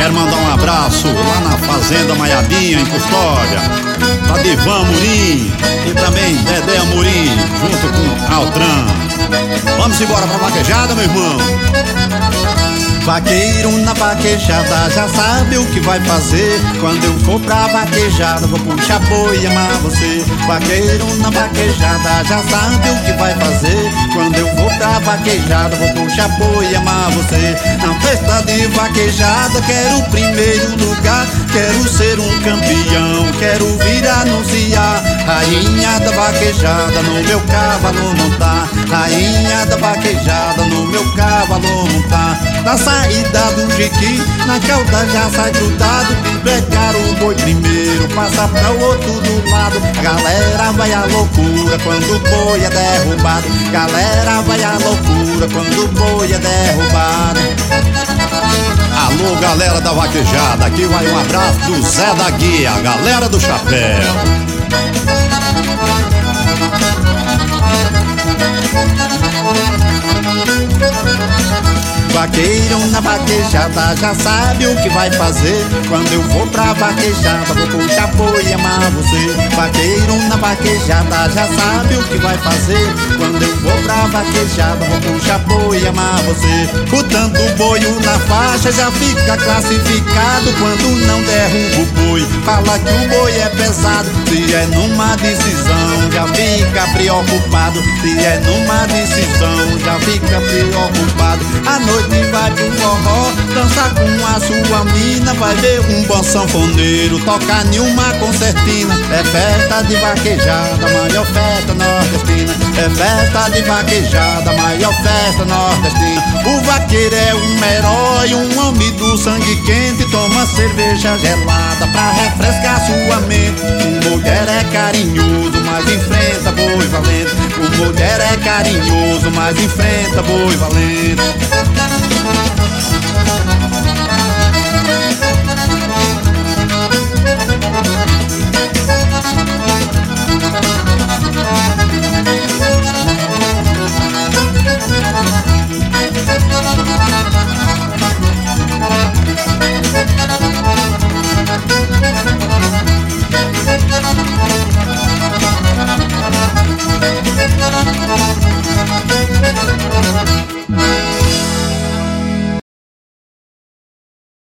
Quero mandar um abraço lá na Fazenda Maiabinha, em Custódia, pra Divan Amorim e também Dedé Amorim, junto com Altran. Vamos embora pra vaquejada, meu irmão. Vaqueiro na vaquejada já sabe o que vai fazer. Quando eu for pra vaquejada vou puxar boi e amar você. Vaqueiro na vaquejada já sabe o que vai fazer. Quando eu for pra vaquejada vou puxar boi e amar você. Na festa de vaquejada quero o primeiro lugar. Quero ser um campeão, quero vir anunciar. Rainha da vaquejada no meu cavalo montar. Rainha da vaquejada no meu cavalo montar. Na saída do Jiqui, na cauda já sai grudado. Pegar o boi primeiro, passa pra o outro do lado. A galera vai à loucura quando o boi é derrubado. Galera vai à loucura quando o boi é derrubado. Alô, galera da vaquejada, aqui vai um abraço do Zé da Guia, galera do chapéu. Vaqueiro na vaquejada já sabe o que vai fazer. Quando eu for pra vaquejada vou puxar boi e amar você. Vaqueiro na vaquejada já sabe o que vai fazer. Quando eu for pra vaquejada vou puxar boi e amar você. Botando o boio na faixa já fica classificado. Quando não derruba o boi, fala que o boi é pesado. Se é numa decisão já fica preocupado. Se é numa decisão já fica preocupado. A noite vai pro forró, dança com a sua mina. Vai ver um bom sanfoneiro tocar em uma concertina. É festa de vaquejada, maior festa nordestina. É festa de vaquejada, maior festa nordestina. O vaqueiro é um herói, um homem do sangue quente. Toma cerveja gelada pra refrescar sua mente. O mulher é carinhoso, mas enfrenta boi valente. O mulher é carinhoso, mas enfrenta boi valente.